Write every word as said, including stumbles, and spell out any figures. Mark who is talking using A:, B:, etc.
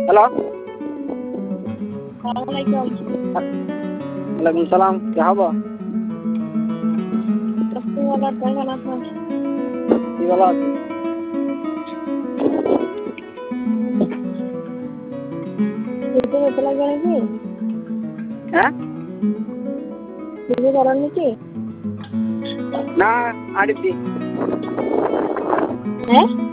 A: Hello.
B: আসসালামাইকুম।
A: ওয়ালাইকুম সালাম, কি খবর?
B: কেমন আছেন?
A: কি ভালো আছি।
B: খেতে যেতে লাগবে নাকি?
A: হ্যাঁ
B: কিছু করার নাকি?
A: না আড়ি দি
B: হ্যাঁ